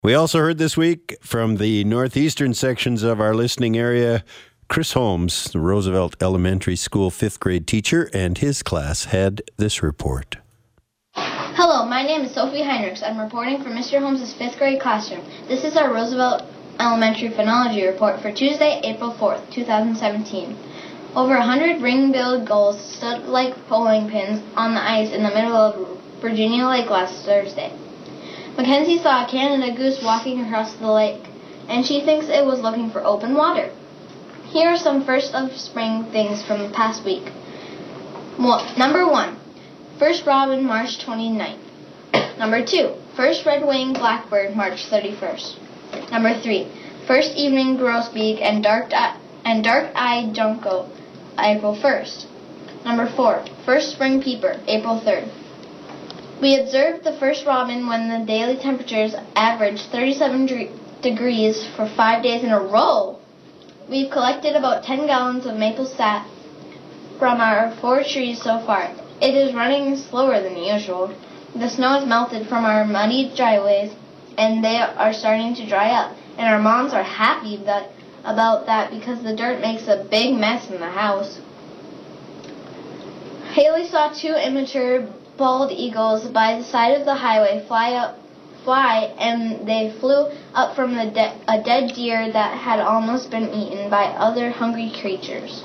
We also heard this week from the northeastern sections of our listening area, Chris Holmes, the Roosevelt Elementary School 5th grade teacher, and his class had this report. Hello, my name is Sophie Heinrichs. I'm reporting from Mr. Holmes' 5th grade classroom. This is our Roosevelt Elementary Phenology Report for Tuesday, April 4th, 2017. Over 100 ring-billed gulls stood like bowling pins on the ice in the middle of Virginia Lake last Thursday. Mackenzie saw a Canada goose walking across the lake, and she thinks it was looking for open water. Here are some first of spring things from the past week. Number 1, first robin, March 29th. Number 2, first red-winged blackbird, March 31st. Number 3, first evening grosbeak and dark-eyed junco, April 1st. Number 4, first spring peeper, April 3rd. We observed the first robin when the daily temperatures averaged 37 degrees for 5 days in a row. We've collected about 10 gallons of maple sap from our 4 trees so far. It is running slower than usual. The snow has melted from our muddy driveways, and they are starting to dry up. And our moms are happy about that because the dirt makes a big mess in the house. Haley saw 2 immature bald eagles by the side of the highway fly, and they flew up from a dead deer that had almost been eaten by other hungry creatures.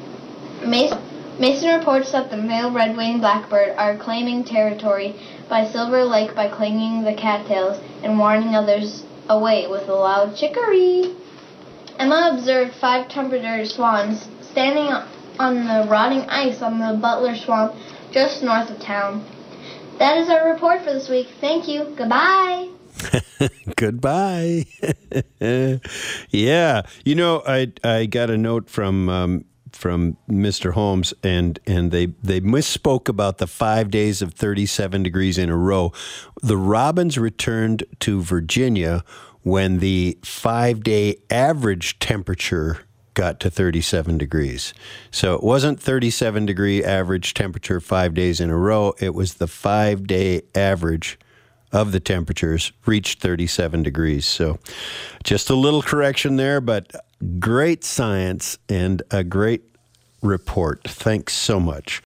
Mason reports that the male red-winged blackbird are claiming territory by Silver Lake by clanging the cattails and warning others away with a loud chickaree. Emma observed 5 trumpeter swans standing on the rotting ice on the Butler Swamp just north of town. That is our report for this week. Thank you. Goodbye. Goodbye. Yeah. You know, I got a note from Mr. Holmes, and they misspoke about the 5 days of 37 degrees in a row. The robins returned to Virginia when the 5-day average temperature got to 37 degrees. So it wasn't 37-degree average temperature 5 days in a row. It was the 5-day average of the temperatures reached 37 degrees. So just a little correction there, but great science and a great report. Thanks so much.